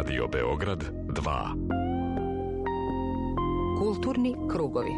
Radio Beograd 2. Kulturni krugovi.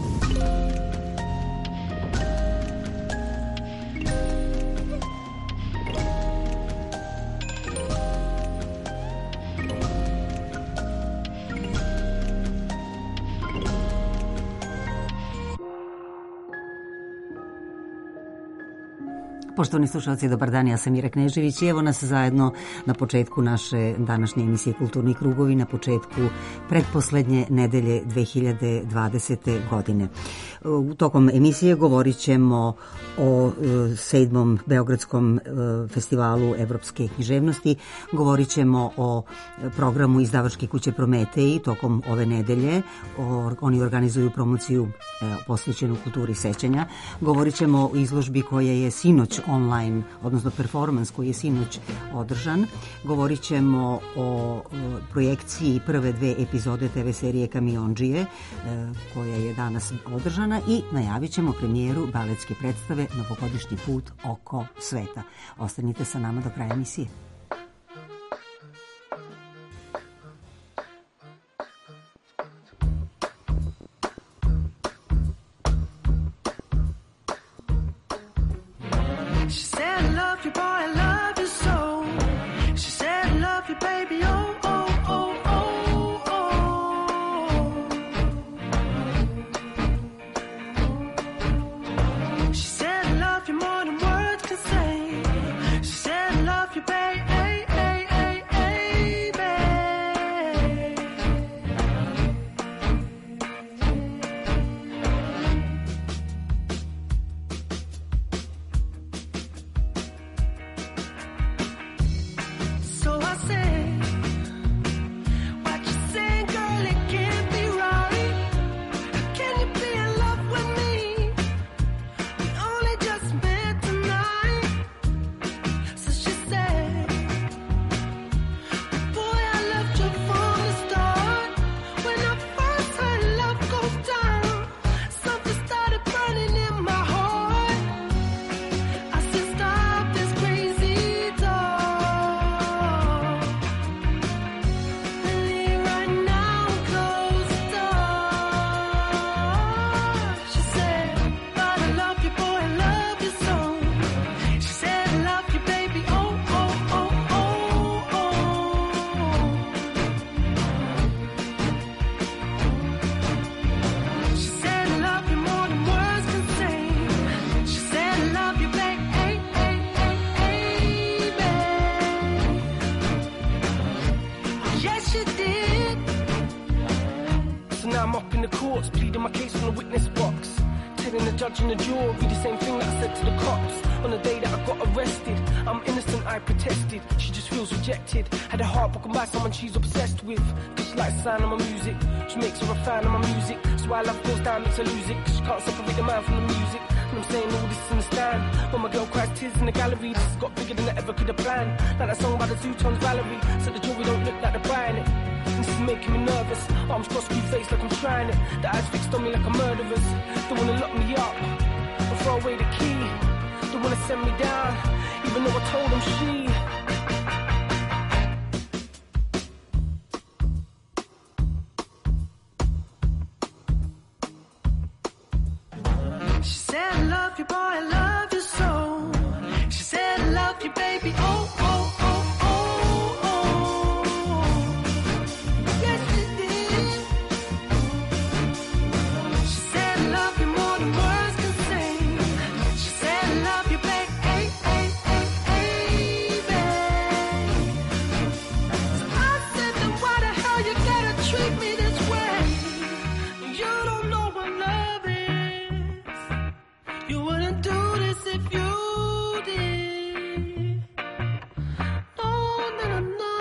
Poštovani slušalci, dobar dan, ja sam Mira Knežević i evo nas zajedno na početku naše današnje emisije Kulturni krugovi, na početku pretposlednje nedelje 2020. godine. U tokom emisije govorit ćemo o 7. Beogradskom festivalu evropske književnosti, govorit ćemo o programu izdavačke kuće Prometej tokom ove nedelje. Oni organizuju promociju posvećenu kulturi sećanja. Govorit ćemo o izložbi koja je sinoć online, odnosno performans koji je sinoć održan. Govorit ćemo o projekciji prve 2 epizode TV serije Kamiondžije koja je danas održana i najavit ćemo premijeru baletske predstave Novogodišnji put oko sveta. Ostanite sa nama do kraja emisije. In the jury, the same thing that I said to the cops on the day that I got arrested. I'm innocent, I protested. She just feels rejected. Had a heart broken by someone she's obsessed with. Just like the sound of my music, she makes her a fan of my music. So why love goes down, makes her lose it. 'Cause she can't separate the man from the music. And I'm saying all this in the stand. When my girl cries tears in the gallery, this has got bigger than I ever could have planned. Like that song by the Zootons, Valerie. So the jury don't look like they're buying it. This is making me nervous. Arms crossed, screw face like I'm trying it. The eyes fixed on me like a murderer's. Don't wanna lock me up or throw away the key. Don't wanna send me down, even though I told them she said I love you boy, I love you so. She said I love you baby, oh oh oh oh oh. Yes she did. She said I love you more than words can say. She said I love you baby, hey hey hey hey baby. So I said then why the hell you gotta treat me this way? You don't know what love is. You wouldn't do this if you did. No, no, no.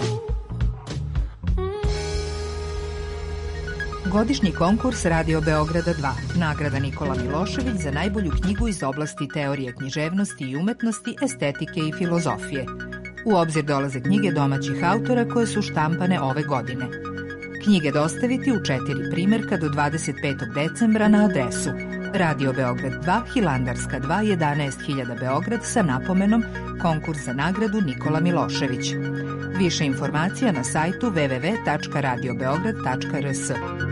Godišnji konkurs Radio Beograda 2. Nagrada Nikola Milošević za najbolju knjigu iz oblasti teorije književnosti i umetnosti, estetike i filozofije. U obzir dolaze knjige domaćih autora koje su štampane ove godine. Knjige dostaviti u 4 primerka do 25. decembra na adresu Radio Beograd 2, Hilandarska 2, 11.000 Beograd sa napomenom Konkurs za nagradu Nikola Milošević. Više informacija na sajtu www.radiobeograd.rs.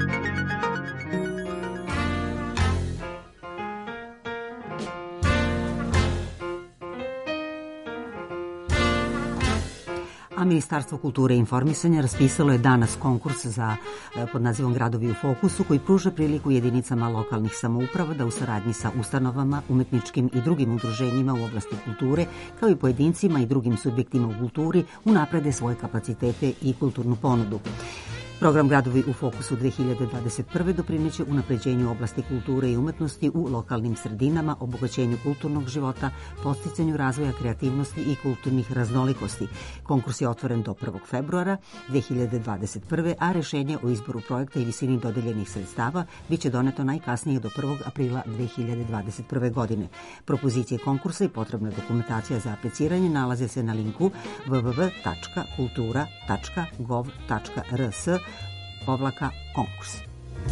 A Ministarstvo kulture i informisanja raspisalo je danas konkurs pod nazivom Gradovi u fokusu, koji pruža priliku jedinicama lokalnih samouprava da u saradnji sa ustanovama, umetničkim i drugim udruženjima u oblasti kulture, kao i pojedincima i drugim subjektima u kulturi, unaprede svoje kapacitete i kulturnu ponudu. Program Gradovi u fokusu 2021. doprineće unapređenju oblasti kulture i umetnosti u lokalnim sredinama, obogaćenju kulturnog života, podsticanju razvoja kreativnosti i kulturnih raznolikosti. Konkurs je otvoren do 1. februara 2021. a rešenje o izboru projekta i visini dodeljenih sredstava biće doneto najkasnije do 1. aprila 2021. godine. Propozicije konkursa i potrebna dokumentacija za apliciranje nalaze se na linku www.kultura.gov.rs/konkurs.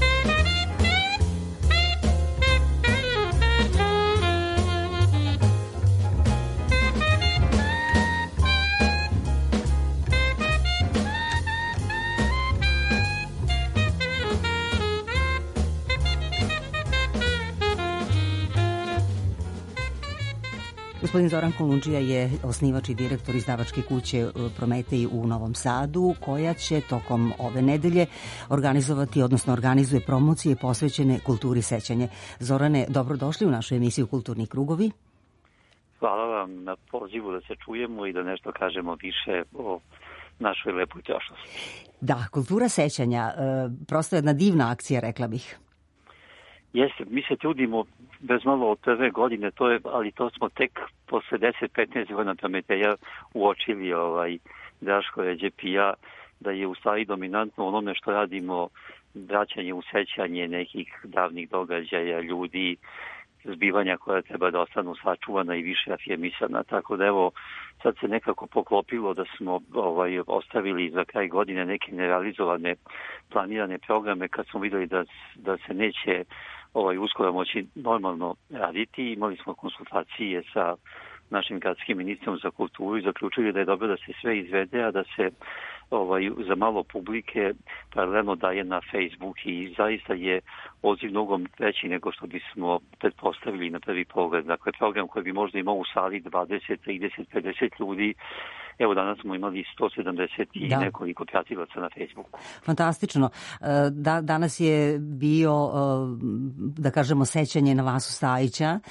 Gospodin Zoran Kolundžija je osnivač i direktor izdavačke kuće Prometej u Novom Sadu, koja će tokom ove nedelje organizovati, odnosno organizuje promocije posvećene kulturi sećanja. Zorane, dobrodošli u našu emisiju Kulturni krugovi. Hvala vam na pozivu da se čujemo i da nešto kažemo više o našoj lepoj prošlosti. Da, kultura sećanja, prosto jedna divna akcija, rekla bih. Jeste, mi se trudimo bez malo od prve godine, ali to smo tek posle 10-15 godina Prometeja uočili Draško Ređep i ja, da je u stvari dominantno onome što radimo vraćanje u sećanje nekih davnih događaja, ljudi, zbivanja koja treba da ostanu sačuvana i više afirmisana. Tako da evo, sad se nekako poklopilo da smo ostavili za kraj godine neke nerealizovane planirane programe kad smo videli da se neće uskoro moći normalno raditi. Imali smo konsultacije sa našim gradskim ministrom za kulturu i zaključili da je dobro da se sve izvede, a da se za malo publike paralelno daje na Facebook i zaista je odziv mnogo veći nego što bismo pretpostavili na prvi pogled. Dakle, program koji bi možda imao u sali 20, 30, 50 ljudi, evo danas smo imali 170 i nekoliko pratilaca na Facebooku. Fantastično. Danas je bio, da kažemo, sećanje na Vasu Stajića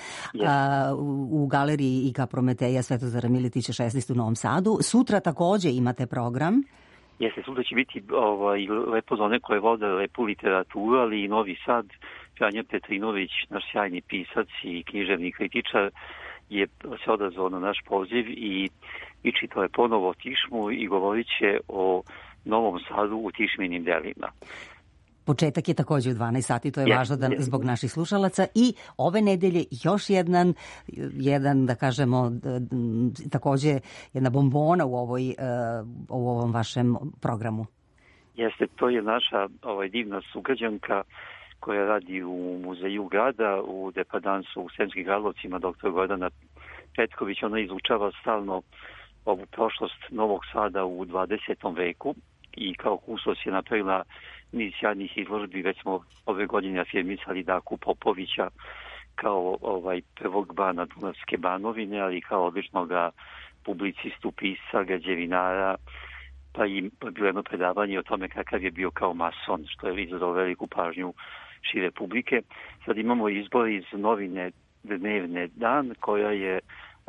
u galeriji IK Prometeja Svetozara Miletića 16 u Novom Sadu. Sutra takođe imate program. Jeste, sutra će biti lepo za one koje vode lepu literaturu, ali i Novi Sad. Franja Petrinović, naš sjajni pisac i književni kritičar, je se odazvao na naš poziv i čitao je ponovo Tišmu i govorit će o Novom Sadu u tišminim delima. Početak je takođe u 12 sati, to je važno zbog naših slušalaca. I ove nedelje još jedan, da kažemo, takođe jedna bombona u ovom vašem programu. Jeste, to je naša divna sugrađanka koja radi u Muzeju grada, u depadansu u Sremskim Karlovcima, dr. Gordana Petković. Ona izučava stalno ovu prošlost Novog Sada u 20. veku i kao kustos je napravila niz sjajnih izložbi. Već smo ove godine afirmisali Daku Popovića kao prvog bana Dunavske banovine, ali kao odličnog publicistu, pisca, građevinara, pa i bilo jedno predavanje o tome kakav je bio kao mason, što je izazvalo veliku pažnju šire publike. Sad imamo izbor iz novine Dnevne dan, koja je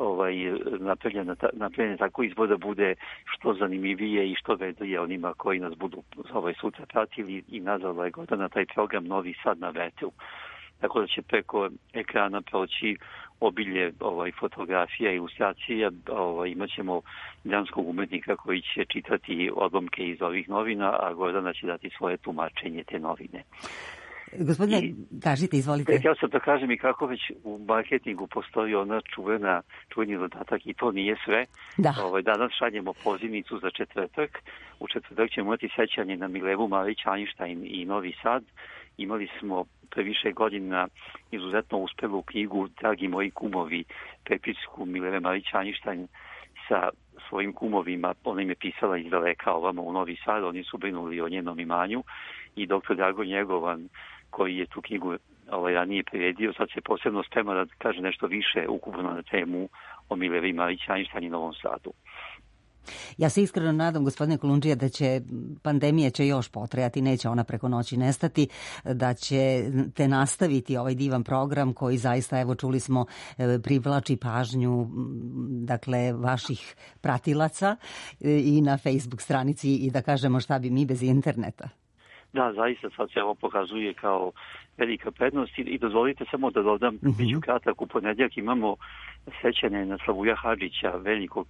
napravljena tako izbor da bude što zanimljivije i što vedrije onima koji nas budu sutra pratili, i nazvala je Gordana taj program Novi Sad na vetru. Tako da će preko ekrana proći obilje fotografija i ilustracija. Imat ćemo dramskog umetnika koji će čitati odlomke iz ovih novina, a Gordana će dati svoje tumačenje te novine. Gospodine, kažite, izvolite. Ja sam da kažem i kako već u marketingu postoji ona čuveni dodatak, i to nije sve. Da. Danas šaljemo pozivnicu za četvrtak. U četvrtak ćemo imati sećanje na Milevu Marić Einstein i Novi Sad. Imali smo pre više godina izuzetno uspelu knjigu Dragi moji kumovi, prepisku Mileve Marić Einstein sa svojim kumovima, ona im je pisala iz daleka ovamo u Novi Sad, oni su brinuli o njenom imanju i doktor Drago Njegovan, koji je tu knjigu ranije priredio, sad se posebno sprema da kaže nešto više ukupno na temu o Milevi Marić Einstein i Novom Sadu. Ja se iskreno nadam, gospodine Kolundžija, da će pandemija će još potrajati, neće ona preko noći nestati, da ćete nastaviti ovaj divan program koji zaista, evo čuli smo, privlači pažnju dakle vaših pratilaca i na Facebook stranici i da kažemo šta bi mi bez interneta. Da, zaista sad se ovo pokazuje kao velika prednost i dozvolite samo da dodam, biću kratak, u ponedjeljak imamo sećanje na Slavuja Hadžića, velikog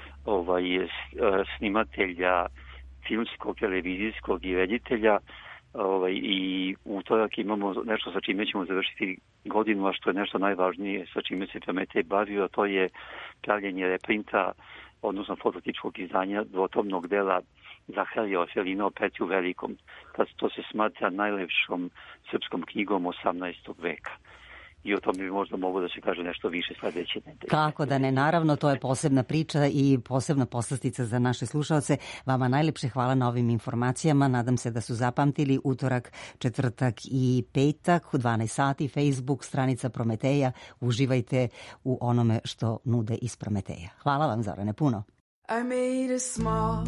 snimatelja, filmskog, televizijskog i reditelja, i u utorak imamo nešto sa čime ćemo završiti godinu, a što je nešto najvažnije sa čime se Prometej bavio, a to je pravljenje reprinta, odnosno fototičkog izdanja dvotomnog dela Zaharija Ofelina o Petru Velikom. To se smatra najlepšom srpskom knjigom 18. veka. I o tome bi možda moglo da se kaže nešto više sledeće nedelje. Kako da ne, naravno, to je posebna priča i posebna poslastica za naše slušaoce. Vama najlepše hvala na ovim informacijama. Nadam se da su zapamtili utorak, četvrtak i petak u 12 sati. Facebook, stranica Prometeja. Uživajte u onome što nude iz Prometeja. Hvala vam, Zorane, puno. I made a small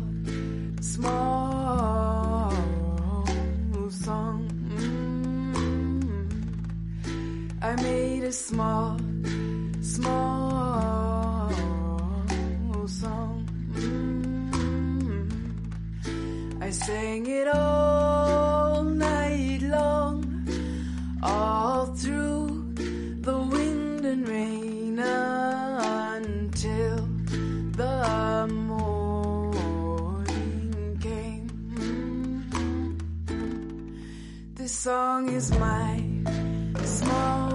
song. I made a small song. I sang it all night long, all through the wind and rain until the morning came. This song is my small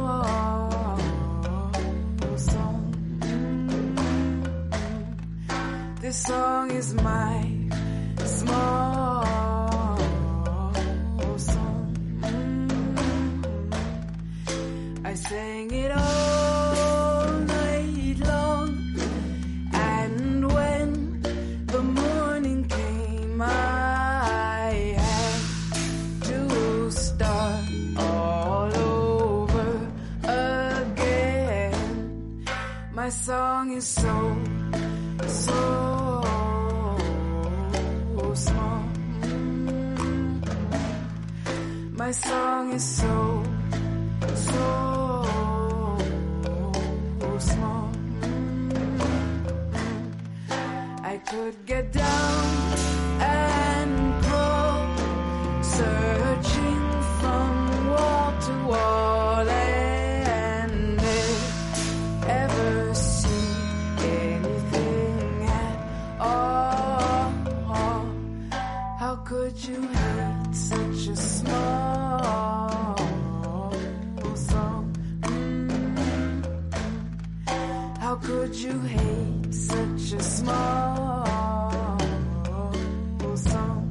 song. This song is my small song. I sang it all night long, and when the morning came, I had to start all over again. My song is so small. My song is so small. I could get down and crawl, searching from wall to wall, and ever see anything at all. How could you hate such a small song? How could you hate such a small song?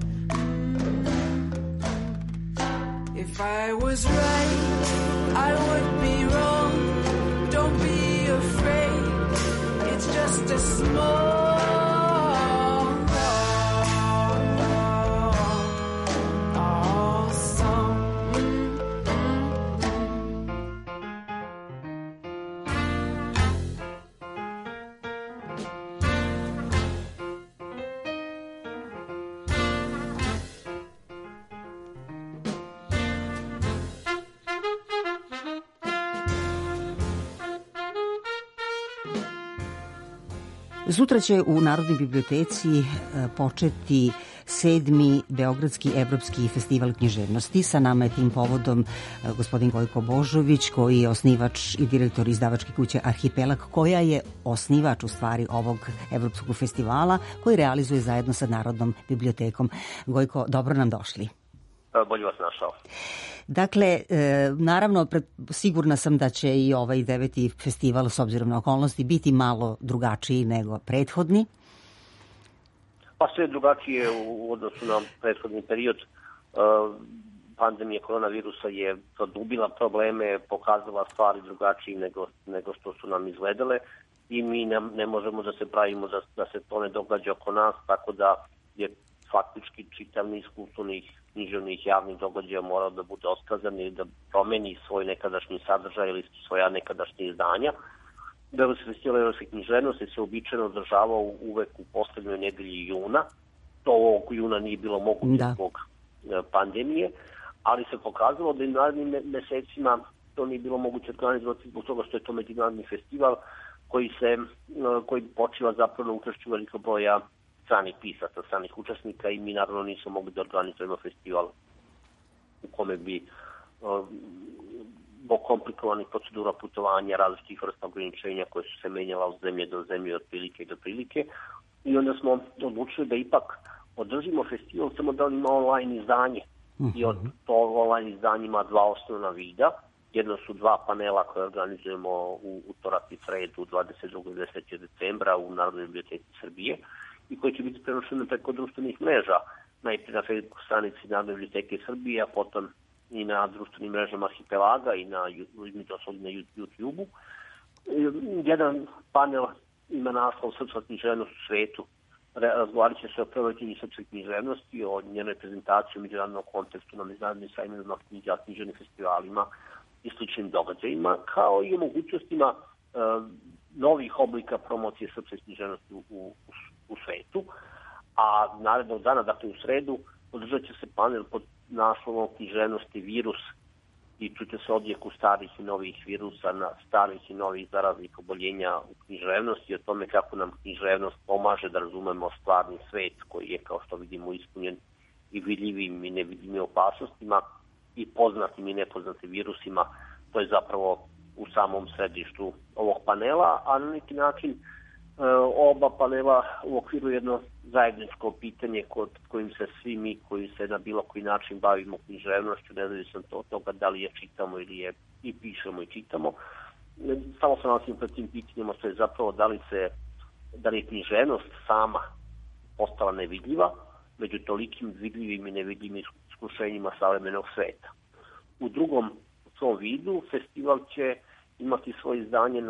If I was right, I would be wrong. Don't be afraid, it's just a small Sutra će u Narodnoj biblioteci početi 7. Beogradski evropski festival književnosti. Sa nama je tim povodom gospodin Gojko Božović, koji je osnivač i direktor izdavačke kuće Arhipelag, koja je osnivač u stvari ovog evropskog festivala koji realizuje zajedno sa Narodnom bibliotekom. Gojko, dobro nam došli. Bolje vas našao. Dakle, naravno, sigurna sam da će i ovaj 9. festival, s obzirom na okolnosti, biti malo drugačiji nego prethodni. Pa sve drugačije u odnosu na prethodni period. pandemija koronavirusa je produbila probleme, pokazala stvari drugačije nego što su nam izgledale i mi ne možemo da se pravimo da se to ne događa oko nas, tako da je faktički čitav niz kulturnih, književnih, javnih događaja morao da bude otkazan ili da promeni svoj nekadašnji sadržaj ili svoja nekadašnje izdanja. Beogradski festival evropske književnosti se običajno održavao uvek u poslednjoj nedelji juna. To ovog juna nije bilo moguće zbog pandemije, ali se pokazalo da i narednim mesecima to nije bilo moguće organizovati zbog toga što je to međunarodni festival koji počiva zapravo na učešću velikog broja stranih pisaca, stranih učesnika i mi naravno nismo mogli da organizujemo festival u kome bi zbog komplikovanih procedura putovanja, različitih vrsta ograničenja koje su se menjala od zemlje do zemlje, od prilike do prilike. I onda smo odlučili da ipak održimo festival, samo da on ima online izdanje. I od to online izdanje ima dva osnovna vida. Jedno su dva panela koje organizujemo u utorak i sredu 22. i 23. decembra u Narodnoj biblioteci Srbije i koji će biti prenošeni preko društvenih mreža. Najprije na Facebook stranici Narodne biblioteke Srbije, a potom i na društvenim mrežama Arhipelaga i na YouTube-u. Jedan panel ima naslov Srpska književnost u svetu. Razgovarat će se o prevođenju srpske književnosti, o njenoj prezentaciji u međunarodnom kontekstu na međunarodnim sajmovima knjiga, književnim festivalima i sličnim događajima, kao i o mogućnostima novih oblika promocije srpske književnosti u svetu. A narednog dana, dakle u sredu, održat će se panel pod naslovom književnosti virus i čuje se odjeku starih i novih virusa, starih i novih zaraznih oboljenja u književnosti i o tome kako nam književnost pomaže da razumemo stvarni svet koji je, kao što vidimo, ispunjen i vidljivim i nevidljivim opasnostima i poznatim i nepoznatim virusima. To je zapravo u samom središtu ovog panela, a na neki način oba panela u okviru jedno zajedničko pitanje kojim se svi mi koji se na bilo koji način bavimo književnošću, nezavisno od toga da li je čitamo ili je i pišemo i čitamo. Samo se nalazim pred tim pitanjima, što je zapravo da li je književnost sama postala nevidljiva među tolikim vidljivim i nevidljivim iskušenjima savremenog sveta. U drugom svom vidu festival će imati svoje izdanje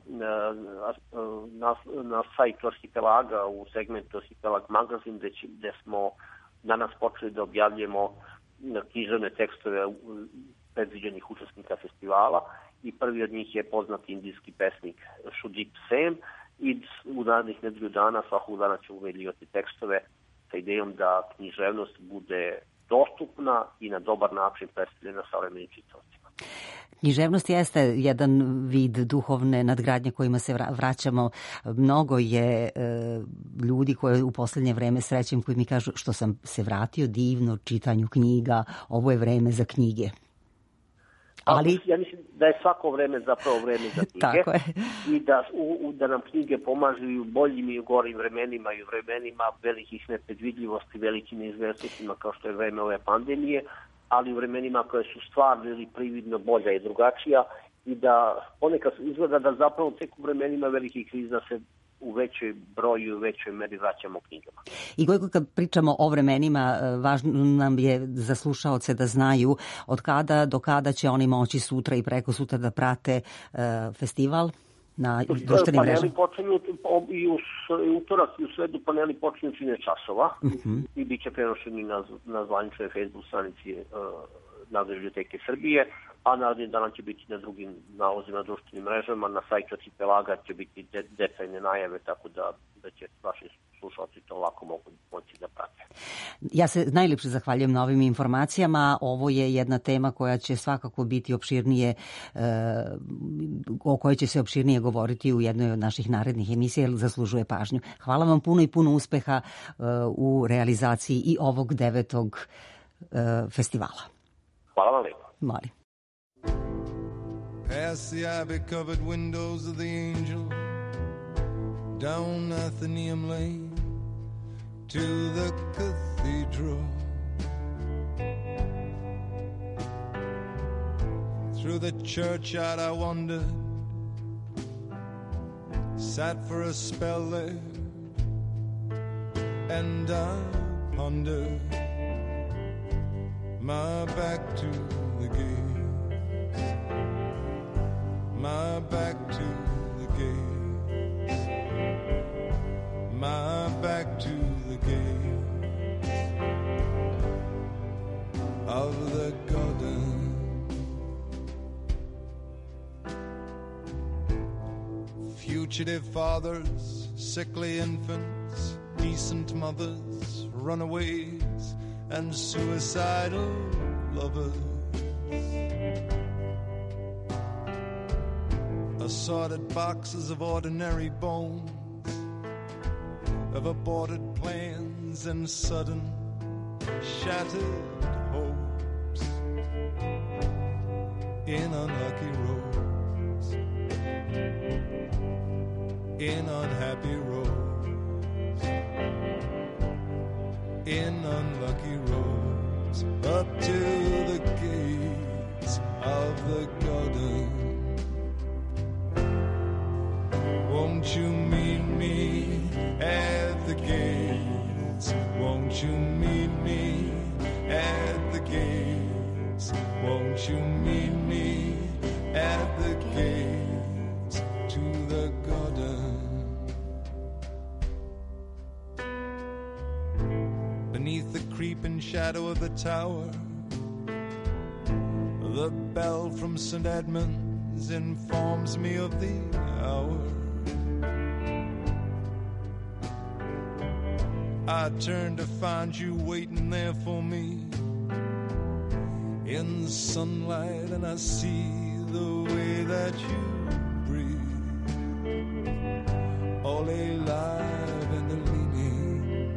na sajtu Arhipelaga u segmentu Arhipelag magazin gde smo danas počeli da objavljujemo književne tekstove predviđenih učesnika festivala i prvi od njih je poznati indijski pesnik Shudip Sen i u narednih nedelju dana svakog dana ćemo objavljivati tekstove sa idejom da književnost bude dostupna i na dobar način predstavljena savremenim čitaocima. Književnost jeste jedan vid duhovne nadgradnje kojima se vraćamo. Mnogo je ljudi koje u poslednje vreme srećem koji mi kažu što sam se vratio divno čitanju knjiga, ovo je vreme za knjige. Ali ja mislim da je svako vreme zapravo vreme za knjige. Tako je. I da nam knjige pomažu i u boljim i u gorim vremenima i u vremenima velikih nepredvidljivosti, velikim neizvesnostima kao što je vreme ove pandemije, ali u vremenima koje su stvarno ili prividno bolja i drugačija i da ponekad izgleda da zapravo tek u vremenima velikih kriza se u većoj broju i u većoj meri vraćamo knjigama. I Gojko, kad pričamo o vremenima, važno nam je za slušaoce da znaju od kada do kada će oni moći sutra i preko sutra da prate festival na društvenim mrežama. Paneli počinju i u utorak i u sredu paneli počinju 13 časova i bit će prenošeni na zvaničnoj Facebook stranici Narodne biblioteke Srbije, a naredni dan će biti na drugim nalozima na društvenim mrežama, na sajtu Arhipelaga će biti detaljne najave, tako da će vaši slušalci to lako moći da prate. Ja se najljepše zahvaljujem na ovim informacijama. Ovo je jedna tema koja će svakako biti opširnije, o kojoj će se opširnije govoriti u jednoj od naših narednih emisija, jer zaslužuje pažnju. Hvala vam puno i puno uspeha u realizaciji i ovog 9. festivala. Hvala vam lepo. Molim. Past the ivy-covered windows of the Angel, down Athenaeum Lane to the cathedral, through the churchyard I wandered, sat for a spell there, and I pondered my back to the gate, my back to the gate, my back to the gate of the garden. Fugitive fathers, sickly infants, decent mothers, runaways, and suicidal lovers. Assorted boxes of ordinary bones, of aborted plans and sudden shattered hopes in unlucky roads, in unhappy roads, in unlucky roads, up to the gates of the garden. Won't you meet me at the gates? Won't you meet me at the gates? Won't you meet me at the gates to the garden? Beneath the creeping shadow of the tower, the bell from St. Edmunds informs me of the hour. I turn to find you waiting there for me in the sunlight, and I see the way that you breathe, all alive and a-leaning,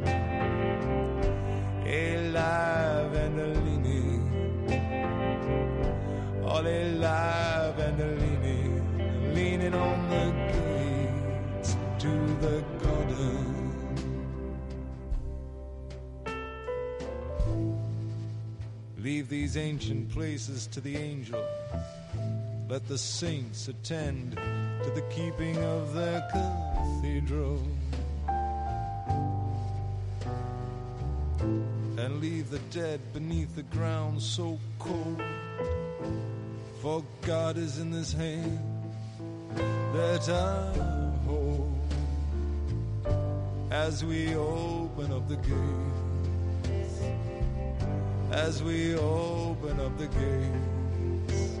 alive and a-leaning, all alive and a-leaning, leaning on the gates to the garden. Leave these ancient places to the angels. Let the saints attend to the keeping of their cathedral. And leave the dead beneath the ground so cold. For God is in this hand that I hold. As we open up the gate, as we open up the gates,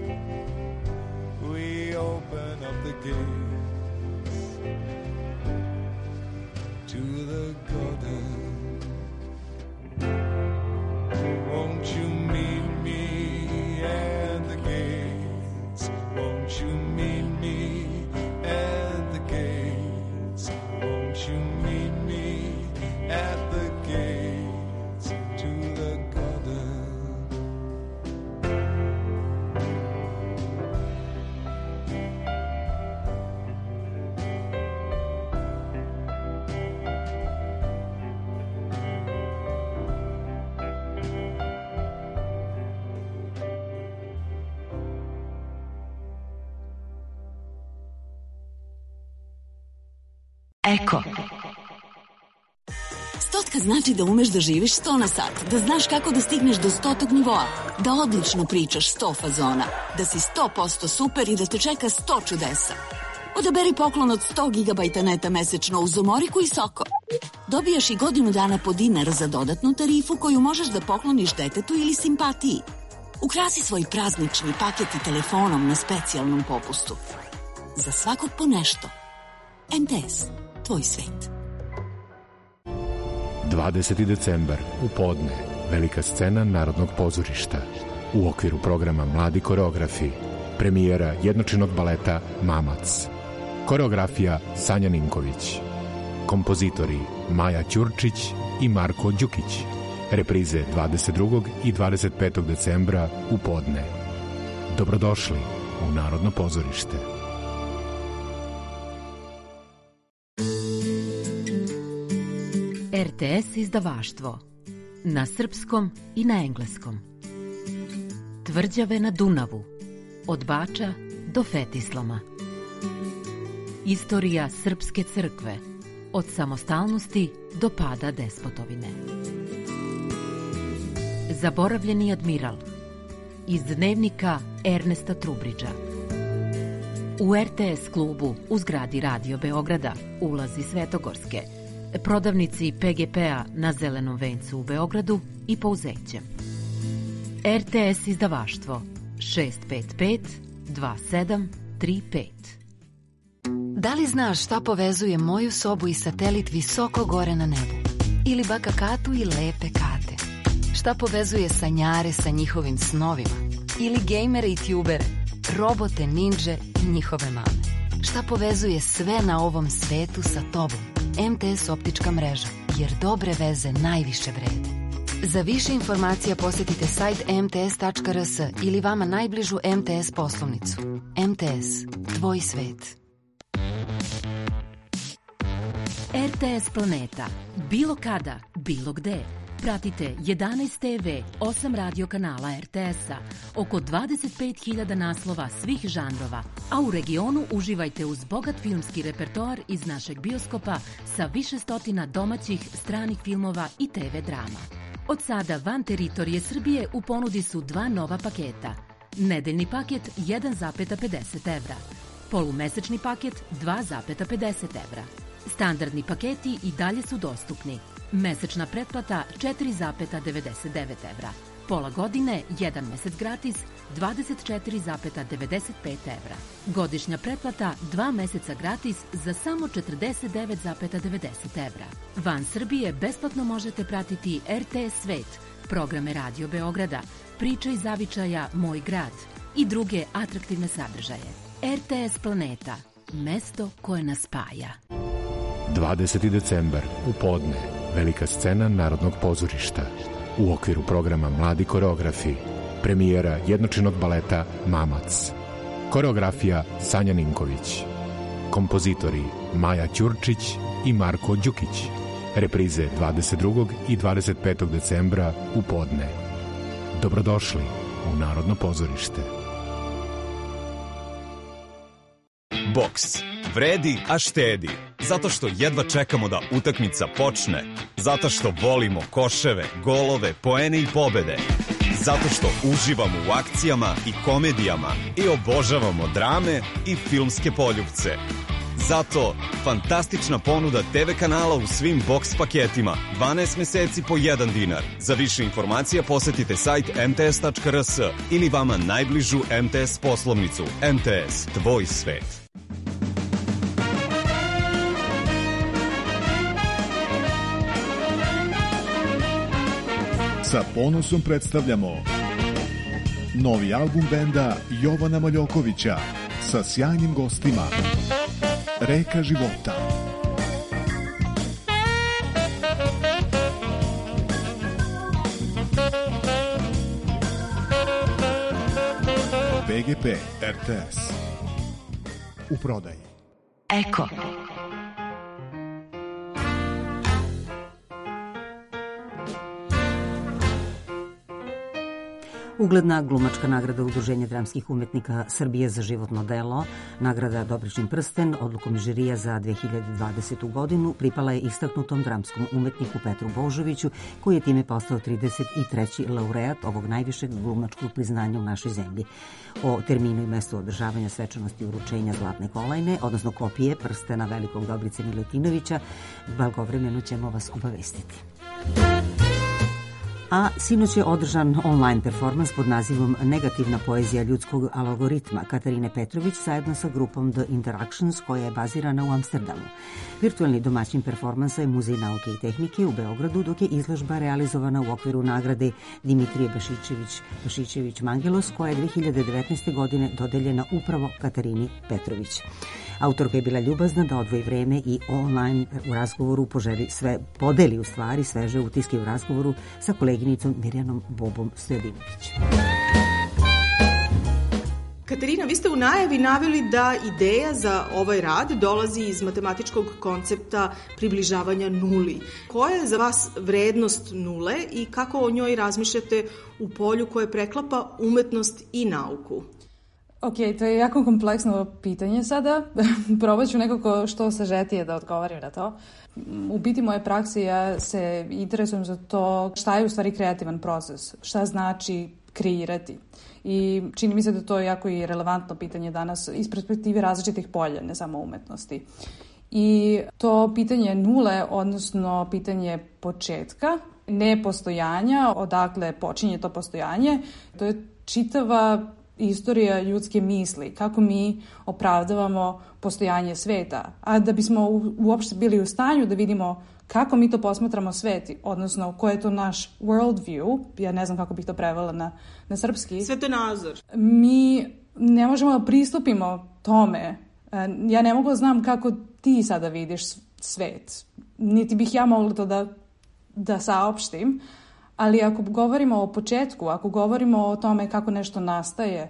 we open up the gates to the garden. Won't you meet me at the gates? Won't you meet me at the gates? Won't you meet me at the gates to the garden? Eko. Stotka znači da umeš da živiš 100 na sat, da znaš kako da stigneš do 100. nivoa, da odlično pričaš 100 fazona, da si 100% super i da te čeka 100 čudesa. Odaberi poklon od 100 GB neta mesečno uz Omoriku i Soko. Dobijaš i godinu dana po dinar za dodatnu tarifu koju možeš da pokloniš detetu ili simpatiji. Ukrasi svoj praznični paket i telefonom na specijalnom popustu. Za svakog po nešto. MTS. Tvoj svet. 20. decembar, u podne, velika scena Narodnog pozorišta. U okviru programa Mladi koreografi, premijera jednočinog baleta Mamac. Koreografija Sanja Ninković. Kompozitori Maja Ćurčić i Marko Đukić. Reprize 22. i 25. decembra u podne. Dobrodošli u Narodno pozorište. RTS izdavaštvo. Na srpskom i na engleskom. Tvrđave na Dunavu. Od Bača do Fetislama. Istorija srpske crkve. Od samostalnosti do pada despotovine. Zaboravljeni admiral. Iz dnevnika Ernesta Trubridža. U RTS klubu u zgradi Radio Beograda, ulazi Svetogorske, prodavnici PGP-a na Zelenom vencu u Beogradu i Pouzeće. RTS izdavaštvo 655 2735. Da li znaš šta povezuje moju sobu i satelit visoko gore na nebu? Ili baka Katu i lepe Kate? Šta povezuje sanjare sa njihovim snovima? Ili gejmere i tjubere, robote, ninđe i njihove mame? Šta povezuje sve na ovom svetu sa tobom? MTS optička mreža, jer dobre veze najviše vrede. Za više informacija posjetite sajt mts.rs ili vama najbližu MTS poslovnicu. MTS, tvoj svet. RTS Planeta. Bilo kada, bilo gde. Pratite 11 TV, 8 radio kanala RTS-a, oko 25.000 naslova svih žanrova, a u regionu uživajte uz bogat filmski repertoar iz našeg bioskopa sa više stotina domaćih, stranih filmova i TV drama. Od sada van teritorije Srbije u ponudi su 2 nova paketa. Nedeljni paket 1,50 evra. Polumesečni paket 2,50 evra. Standardni paketi i dalje su dostupni. Mesečna pretplata 4,99 evra. Pola godine, 1 mesec gratis, 24,95 evra. Godišnja pretplata 2 meseca gratis za samo 49,90 evra. Van Srbije besplatno možete pratiti RTS Svet, programe Radio Beograda, priče iz zavičaja Moj grad i druge atraktivne sadržaje. RTS Planeta, mesto koje nas spaja. 20. decembar, u podne, velika scena Narodnog pozorišta. U okviru programa Mladi koreografi, premijera jednočinog baleta Mamac. Koreografija Sanja Ninković. Kompozitori Maja Ćurčić i Marko Đukić. Reprize 22. i 25. decembra u podne. Dobrodošli u Narodno pozorište. Boks. Vredi, a štedi. Zato što jedva čekamo da utakmica počne. Zato što volimo koševe, golove, poene i pobede. Zato što uživamo u akcijama i komedijama i obožavamo drame i filmske poljupce. Zato fantastična ponuda TV kanala u svim boks paketima. 12 meseci po 1 dinar. Za više informacija posetite sajt mts.rs ili vama najbližu MTS poslovnicu. MTS, tvoj svet. Sa ponosom predstavljamo novi album benda Jovana Maljokovića sa sjajnim gostima Reka života. PGP RTS u prodaji. Eko. Ugledna glumačka nagrada Udruženja dramskih umetnika Srbije za životno delo, nagrada Dobričin prsten, odlukom žirija za 2020. godinu, pripala je istaknutom dramskom umetniku Petru Božoviću, koji je time postao 33. laureat ovog najvišeg glumačkog priznanja u našoj zemlji. O terminu i mestu održavanja svečanosti uručenja Zlatne kolajne, odnosno kopije prstena velikog Dobrice Milutinovića, blagovremeno ćemo vas obavestiti. A sinoć je održan online performans pod nazivom Negativna poezija ljudskog algoritma Katarine Petrović zajedno sa grupom The Interactions, koja je bazirana u Amsterdamu. Virtualni domaćin performansa je Muzej nauke i tehnike u Beogradu, dok je izložba realizovana u okviru nagrade Dimitrije Bašićević Mangelos, koja je 2019. godine dodeljena upravo Katarini Petrović. Autorka je bila ljubazna da odvoji vreme i online u razgovoru podeli sveže utiske u razgovoru sa koleginicom Mirjanom Bobom Stojadinović. Katarina, vi ste u najavi naveli da ideja za ovaj rad dolazi iz matematičkog koncepta približavanja nuli. Koja je za vas vrednost nule i kako o njoj razmišljate u polju koje preklapa umetnost i nauku? Ok, to je jako kompleksno pitanje sada. Probat ću nekako što sažetije da odgovorim na to. U biti moje praksi ja se interesujem za to šta je u stvari kreativan proces, šta znači kreirati. I čini mi se da to je jako i relevantno pitanje danas iz perspektive različitih polja, ne samo umetnosti. I to pitanje nule, odnosno pitanje početka, nepostojanja, odakle počinje to postojanje, to je čitava istorija ljudske misli, kako mi opravdavamo postojanje sveta. A da bismo uopšte bili u stanju da vidimo kako mi to posmatramo svet, odnosno koji je to naš world view, ja ne znam kako bih to prevela na srpski. Svetonazor. Mi ne možemo da pristupimo tome. Ja ne mogu da znam kako ti sada vidiš svet. Niti bih ja mogla to da saopštim. Ali ako govorimo o početku, ako govorimo o tome kako nešto nastaje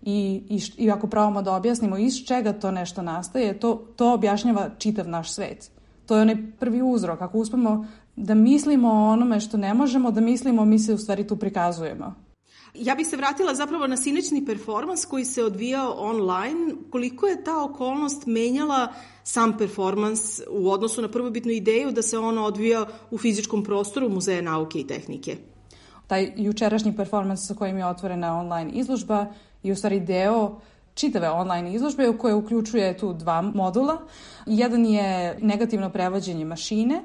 i ako probamo da objasnimo iz čega to nešto nastaje, to objašnjava čitav naš svet. To je onaj prvi uzrok. Ako uspemo da mislimo o onome što ne možemo da mislimo, mi se u stvari tu prikazujemo. Ja bih se vratila zapravo na sinećni performans koji se odvijao online. Koliko je ta okolnost menjala sam performans u odnosu na prvobitnu ideju da se ono odvija u fizičkom prostoru Muzeja nauke i tehnike? Taj jučerašnji performans sa kojim je otvorena online izložba je u stvari deo čitave online izložbe u kojoj uključuje tu dva modula. Jedan je negativno prevođenje mašine,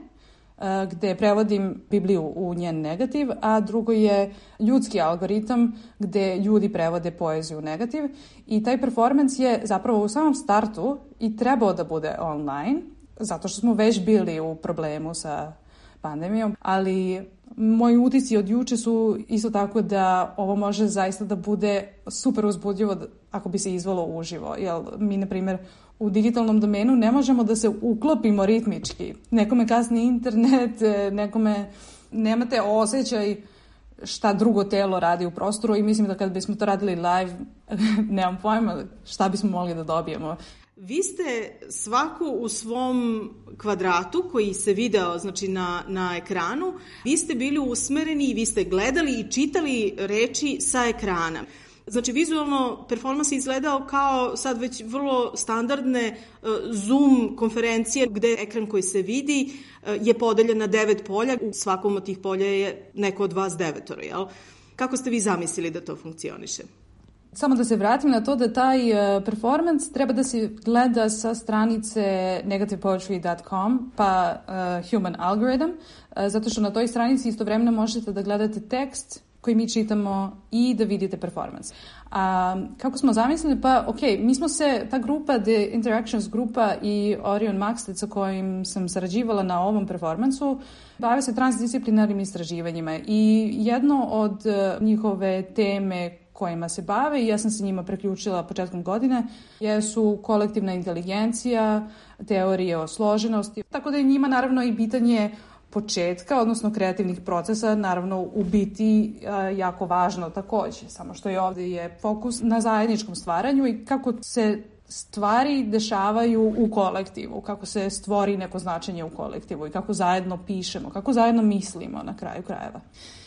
gde prevodim Bibliju u njen negativ, a drugo je ljudski algoritam gde ljudi prevode poeziju u negativ. I taj performans je zapravo u samom startu i trebao da bude online, zato što smo već bili u problemu sa pandemijom, ali moji utisci od juče su isto tako da ovo može zaista da bude super uzbudljivo ako bi se izvelo uživo. Jer mi, na primjer, u digitalnom domenu ne možemo da se uklopimo ritmički. Nekome kasni internet, nekome nemate osjećaj šta drugo telo radi u prostoru i mislim da kad bismo to radili live, nemam pojma šta bismo mogli da dobijemo. Vi ste svaku u svom kvadratu koji se video znači na ekranu, vi ste bili usmereni i vi ste gledali i čitali reči sa ekrana. Znači, vizualno performans je izgledao kao sad već vrlo standardne Zoom konferencije gde ekran koji se vidi je podeljen na 9 polja. U svakom od tih polja je neko od vas 9, jel? Kako ste vi zamislili da to funkcioniše? Samo da se vratim na to da taj performance treba da se gleda sa stranice negativepoetry.com pa Human Algorithm, zato što na toj stranici istovremeno možete da gledate tekst koji mi čitamo i da vidite performance. A kako smo zamislili? Pa, mi smo se, ta grupa, The Interactions grupa i Orion Maxted sa kojim sam sarađivala na ovom performansu, bave se transdisciplinarnim istraživanjima i jedno od njihove teme kojima se bave, i ja sam se njima preključila početkom godine, jesu kolektivna inteligencija, teorije o složenosti. Tako da je njima naravno i pitanje početka, odnosno kreativnih procesa, naravno u biti jako važno takođe. Samo što je ovde je fokus na zajedničkom stvaranju i kako se stvari dešavaju u kolektivu, kako se stvori neko značenje u kolektivu i kako zajedno pišemo, kako zajedno mislimo na kraju krajeva.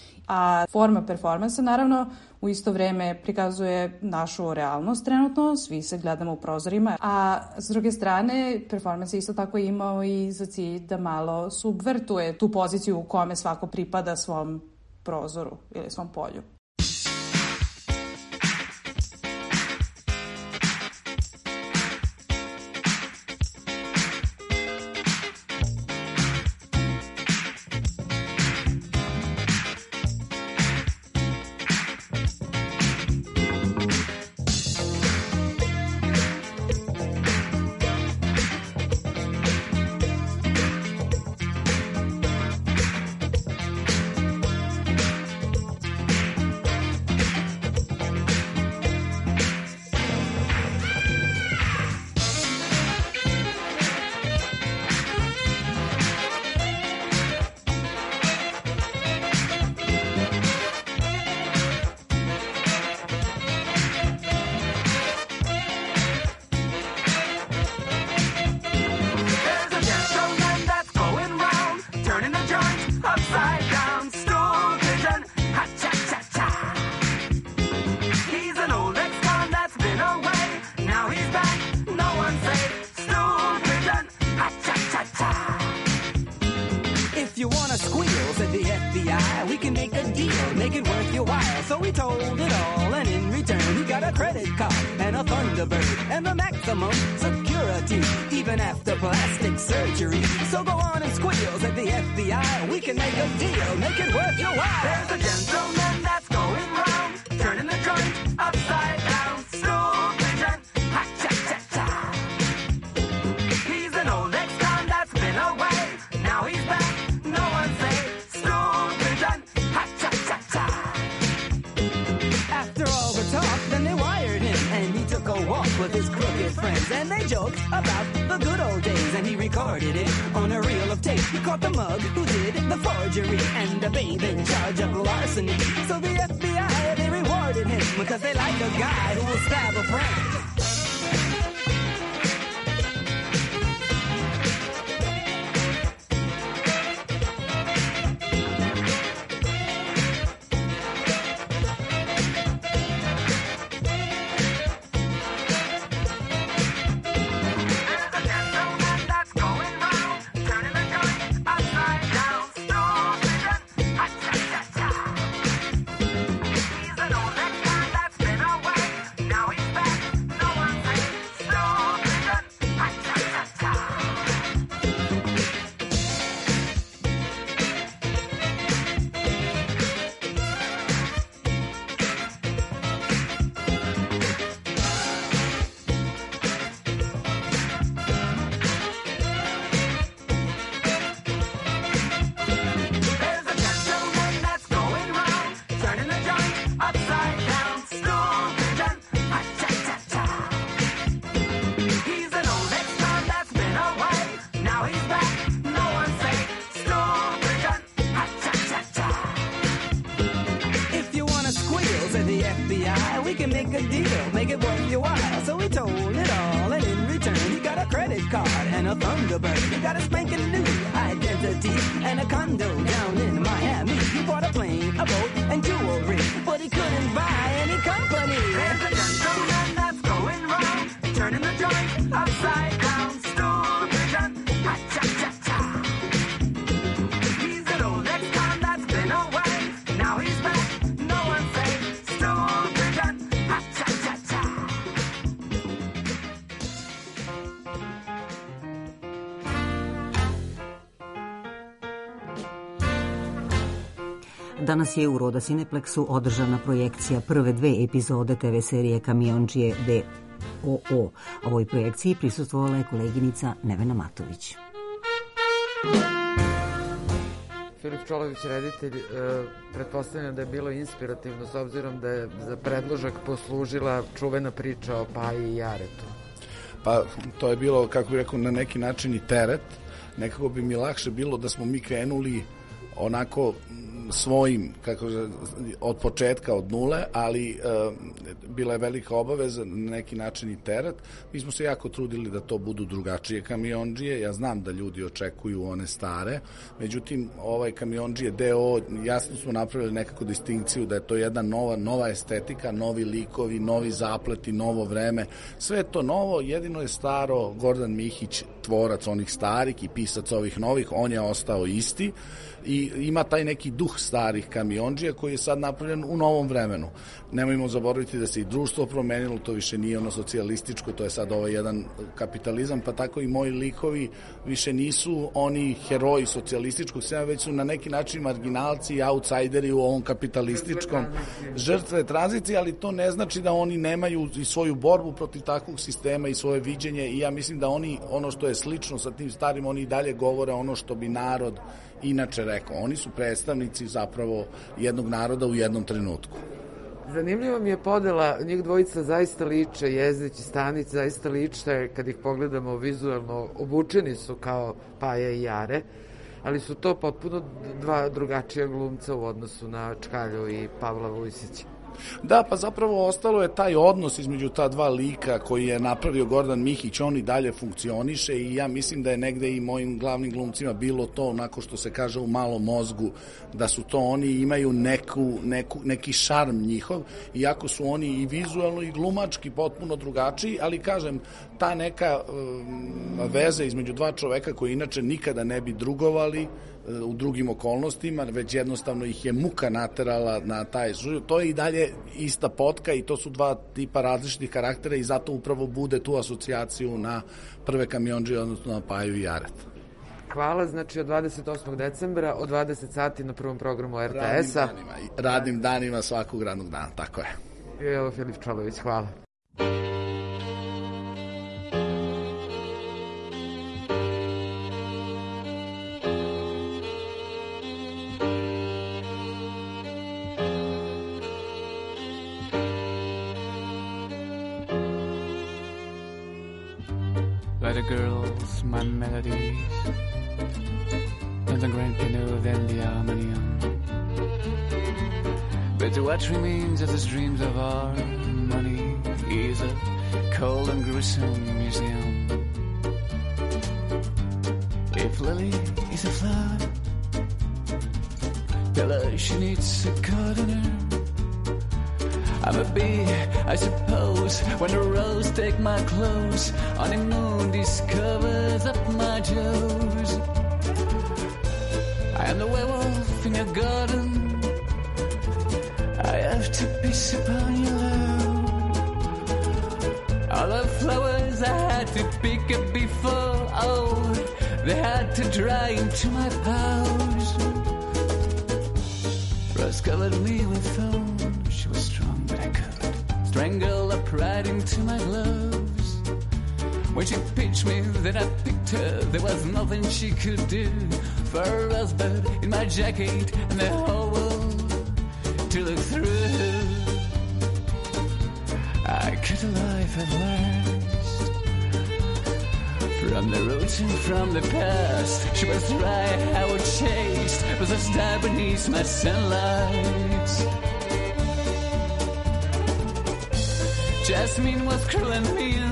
A forma performansa naravno u isto vreme prikazuje našu realnost trenutno, svi se gledamo u prozorima, a s druge strane performans je isto tako imao i za cilj da malo subvertuje tu poziciju u kome svako pripada svom prozoru ili svom polju. FBI, we can make a deal, make it worth your while. So we told it all, and in return he got a credit card and a Thunderbird and the maximum security, even after plastic surgery. So go on and squeals at the FBI, we can make a deal, make it worth your while. There's a gentleman that's going round, turning the joint upside down. Stool pigeon, ha-cha-cha-cha. He's an old ex-con that's been away, now he's back, no one say, stool pigeon, ha-cha-cha-cha. After all the talk, then they wired him, and he took a walk with his crooked friends, and they joked about the good old days, and he recorded it on a reel of tape. He caught the mug who did the forgery, and the babe in charge of larceny. So the FBI, they rewarded him, because they like a guy who will stab a friend. Danas je u Roda Cineplexu održana projekcija prve dve epizode TV serije Kamiondžije D.O.O. Ovoj projekciji prisustvovala je koleginica Nevena Matović. Filip Čolović, reditelj, pretpostavljam da je bilo inspirativno s obzirom da je za predložak poslužila čuvena priča o Paji i Jaretu. Pa to je bilo, kako bih rekao, na neki način i teret. Nekako bi mi lakše bilo da smo mi krenuli onako svojim, od početka, od nule, ali bila je velika obaveza, na neki način i teret. Mi smo se jako trudili da to budu drugačije Kamiondžije. Ja znam da ljudi očekuju one stare, međutim, ovaj Kamiondžije D.O. jasno smo napravili nekako distinkciju da je to jedna nova estetika, novi likovi, novi zapleti, novo vreme. Sve je to novo, jedino je staro. Gordan Mihić, tvorac onih starih i pisac ovih novih, on je ostao isti i ima taj neki duh starih Kamiondžija koji je sad napravljen u novom vremenu. Nemojmo zaboraviti da se i društvo promenilo, to više nije ono socijalističko, to je sad ovaj jedan kapitalizam, pa tako i moji likovi više nisu oni heroji socijalističkog sistema, već su na neki način marginalci i outsideri u ovom kapitalističkom, žrtve tranzicije, ali to ne znači da oni nemaju i svoju borbu protiv takvog sistema i svoje viđenje, i ja mislim da oni, ono što je slično sa tim starim, oni i dalje govore ono što bi narod inače rekao. Oni su predstavnici zapravo jednog naroda u jednom trenutku. Zanimljiva mi je podela, njih dvojica zaista liče, Jezdić i Stanić zaista liče, kad ih pogledamo vizualno, obučeni su kao Paja i Jare, ali su to potpuno dva drugačija glumca u odnosu na Čkalju i Pavla Vujsića. Da, pa zapravo ostalo je taj odnos između ta dva lika koji je napravio Gordan Mihić, on i dalje funkcioniše i ja mislim da je negde i mojim glavnim glumcima bilo to, onako što se kaže u malom mozgu, da su to oni, imaju neki šarm njihov, iako su oni i vizualno i glumački potpuno drugačiji, ali kažem, ta neka veze između dva čoveka koji inače nikada ne bi drugovali u drugim okolnostima, već jednostavno ih je muka naterala na taj žulj. To je i dalje ista potka i to su dva tipa različitih karaktera i zato upravo bude tu asocijaciju na prve kamiondžije, odnosno na Paju i Jaret. Hvala, znači od 28. decembra od 20 sati na prvom programu RTS-a. Radnim danima svakog radnog dana, tako je. Evo Filip Čolović, hvala. By the girls, my melodies, and the grand piano, then the harmonium. But what remains of these dreams of our money is a cold and gruesome museum. If Lily is a flower, tell her she needs a gardener. I'm a bee, I suppose, when the rose take my clothes, honeymoon discovers up my jaws. I am the werewolf in your garden, I have to piss upon your lawn. All the flowers I had to pick up before, oh, they had to dry into my pouch. Rose covered me with thorns, she was strong but I could strangle up right into my gloves. When she pitched me, then I picked her, there was nothing she could do. For a rosebud in my jacket and the whole world to look through. I cut a life at last, from the roots and from the past. She was dry, I would chase, was a star beneath my sunlight. Jasmine was cruel and mean,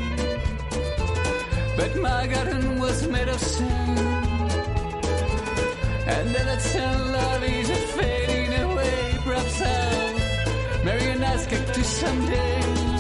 but my garden was made of sand. And then that sun love is fading away. Perhaps I'll marry an ice cactus someday.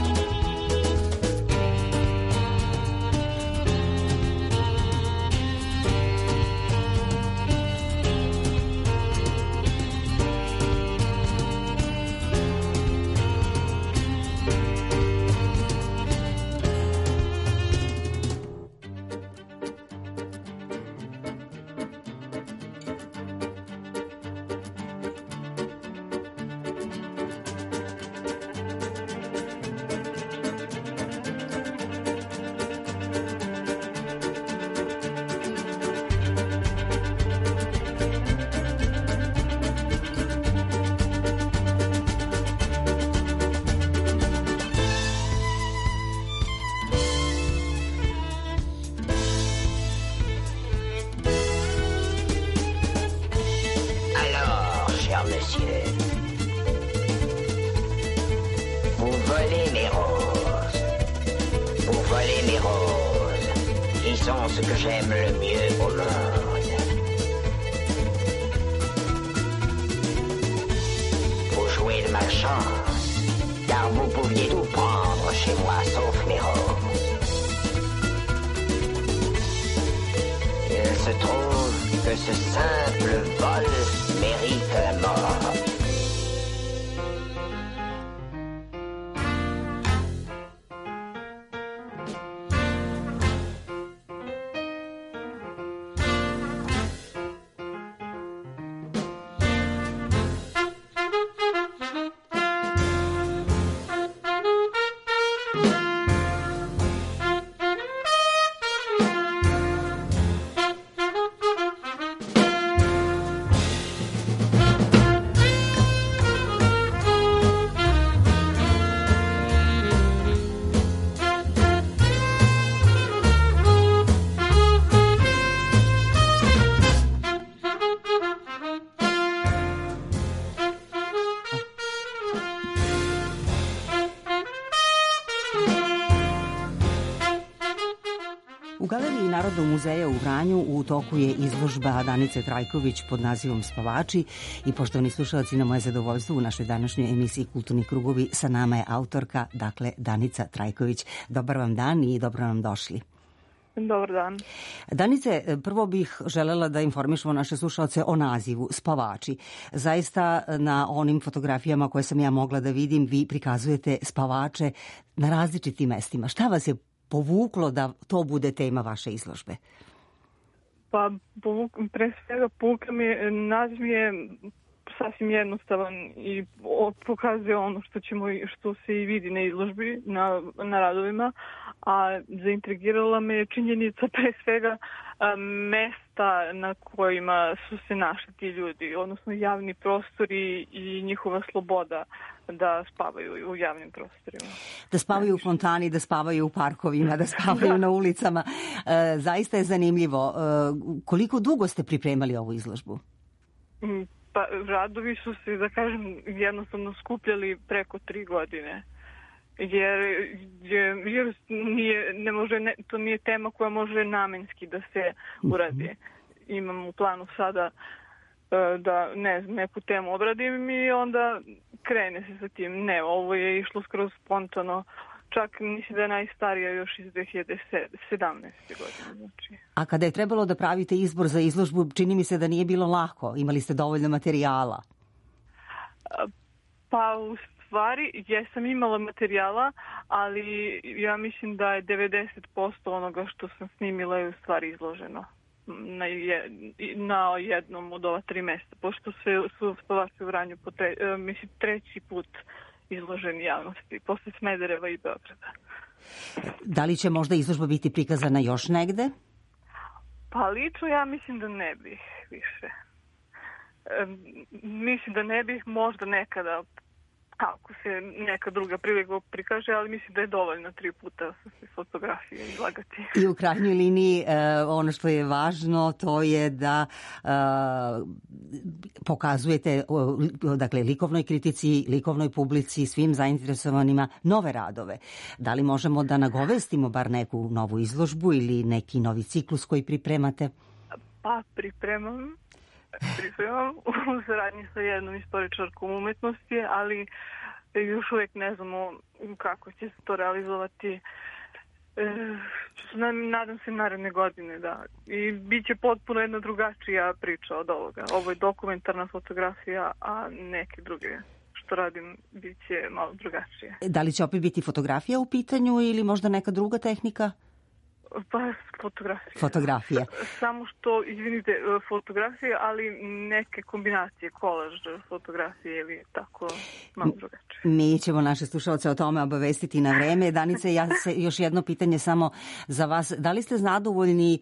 Ce que j'aime le mieux au monde. Vous jouez de malchance, car vous pouviez tout prendre chez moi sauf mes roses. Il se trouve que ce simple vol mérite la mort. U Galeriji Narodnog muzeja u Vranju u toku je izložba Danice Trajković pod nazivom Spavači i poštovani slušalci, na moje zadovoljstvo u našoj današnjoj emisiji Kulturni krugovi sa nama je autorka, dakle Danica Trajković. Dobar vam dan i dobro nam došli. Dobar dan. Danice, prvo bih želela da informišemo naše slušalce o nazivu Spavači. Zaista na onim fotografijama koje sam ja mogla da vidim, vi prikazujete spavače na različitim mestima. Šta vas je povuklo da to bude tema vaše izložbe? Pa, pre svega, naziv mi je sasvim jednostavan i pokazuje ono što se i vidi na izložbi, na radovima, a zaintrigirala me je činjenica pre svega mesta na kojima su se našli ti ljudi, odnosno javni prostori i njihova sloboda da spavaju u javnim prostorima. Da spavaju u fontani, da spavaju u parkovima, da spavaju na ulicama. Zaista je zanimljivo. Koliko dugo ste pripremali ovu izložbu? Pa, radovi su se, da kažem, jednostavno skupljali preko 3 godine. Jer to nije tema koja može namenski da se uradi. Imam u planu sada da neku temu obradim i onda krene se sa tim. Ne, ovo je išlo skroz spontano. Čak mislim da je najstarija još iz 2017. godine. Znači. A kada je trebalo da pravite izbor za izložbu, čini mi se da nije bilo lako. Imali ste dovoljno materijala? Pa u stvari jesam imala materijala, ali ja mislim da je 90% onoga što sam snimila je u stvari izloženo na jednom od ova 3 mesta, pošto su spavači u Vranju mislim 3. put izloženi javnosti, posle Smedereva i Beograda. Da li će možda izložba biti prikazana još negde? Pa lično ja mislim da ne bih više. Mislim da ne bih, možda nekada, ako se neka druga prilika prikaže, ali mislim da je dovoljno 3 puta se fotografije izlagati. I u krajnjoj liniji ono što je važno to je da pokazujete dakle, likovnoj kritici, likovnoj publici, svim zainteresovanima nove radove. Da li možemo da nagovestimo bar neku novu izložbu ili neki novi ciklus koji pripremate? Pa pripremam u saradnji sa jednom istoričarkom umetnosti, ali još uvijek ne znamo kako će se to realizovati. Nadam se naredne godine, da. I bit će potpuno jedna drugačija priča od ovoga. Ovo je dokumentarna fotografija, a neke druge što radim bit će malo drugačije. Da li će opet biti fotografija u pitanju ili možda neka druga tehnika? Pa fotografija. Fotografija. Samo što, izvinite, fotografije, ali neke kombinacije, kolaž fotografije ili tako malo drugačije. Mi ćemo naše slušalce o tome obavestiti na vreme. Danice, još jedno pitanje samo za vas. Da li ste zadovoljni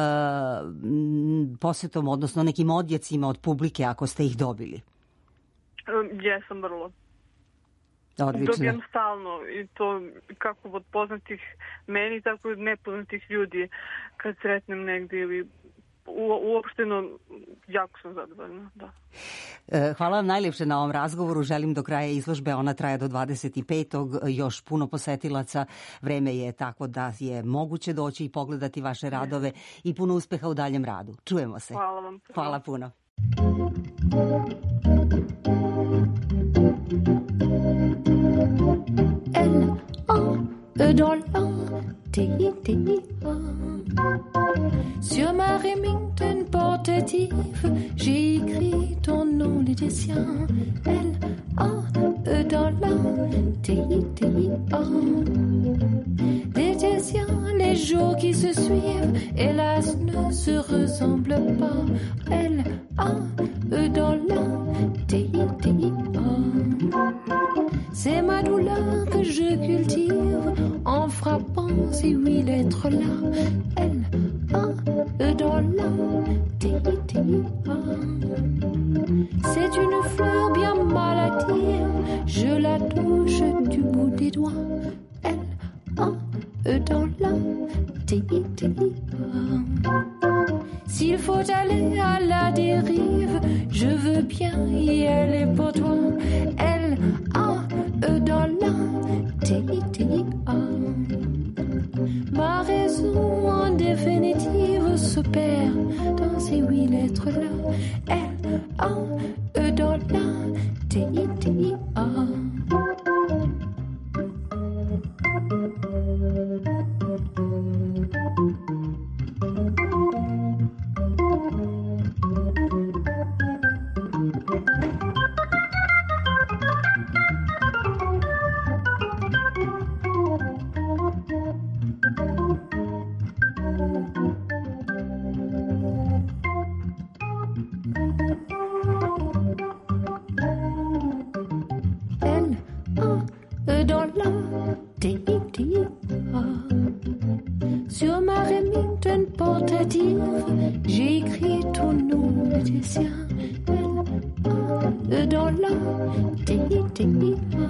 posjetom, odnosno nekim odjecima od publike ako ste ih dobili? Jesam vrlo. Odlično. Dobijam stalno i to kako od poznatih meni, tako i od nepoznatih ljudi kad sretnem negdje ili uopšteno jako sam zadovoljna. Da. Hvala vam najljepše na ovom razgovoru. Želim do kraja izložbe, ona traje do 25. još puno posetilaca. Vreme je tako da je moguće doći i pogledati vaše radove i puno uspeha u daljem radu. Čujemo se. Hvala vam. Hvala puno. Dans l'Antéa. Sur ma Remington portative, j'ai écrit ton nom, les des siens. L-A-E dans l'Antéa. Les des siens, les jours qui se suivent, hélas, ne se ressemblent pas. L-A-E dans l'Antéa. C'est ma douleur que je cultive en frappant ces 8 lettres-là. L-A-E dans la T-I-T-I-A. C'est une fleur bien maladive, je la touche du bout des doigts. L-A-E dans la T-I-T-I-A. S'il faut aller à la dérive, je veux bien y aller pour toi. L-A-E dans la T-I-T-I-A. Ma raison en définitive se perd dans ces 8 lettres-là. L-A-E dans la T-I-T-I-A. Dans la T-I-T-A. Sur ma remington portative, j'ai écrit ton nom et tes siens. L-A. Dans la T-I-T-A.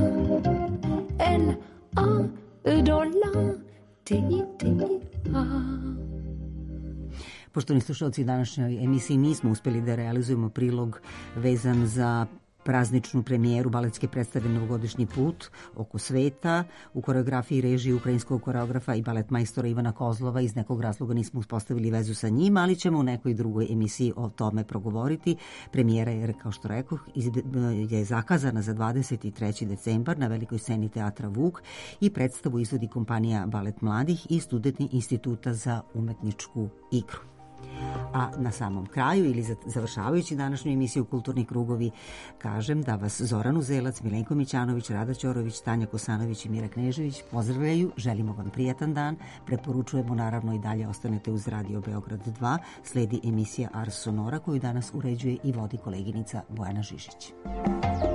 L-A. Dans la T-I-T-A. Poštovani slušalci, u današnjoj emisiji nismo uspeli da realizujemo prilog vezan za prazničnu premijeru baletske predstave Novogodišnji put oko sveta u koreografiji i režiji ukrajinskog koreografa i baletmajstora Ivana Kozlova. Iz nekog razloga nismo uspostavili vezu sa njim, ali ćemo u nekoj drugoj emisiji o tome progovoriti. Premijera je, kao što rekoh, je zakazana za 23. decembar na velikoj sceni Teatra Vuk i predstavu izvodi kompanija Balet mladih i Studentni instituta za umetničku igru. A na samom kraju ili završavajući današnju emisiju Kulturni krugovi kažem da vas Zoran Uzelac, Milenko Mićanović, Rada Ćorović, Tanja Kosanović i Mira Knežević pozdravljaju, želimo vam prijatan dan, preporučujemo naravno i dalje ostanete uz Radio Beograd 2, sledi emisija Ars Sonora koju danas uređuje i vodi koleginica Bojana Žižić.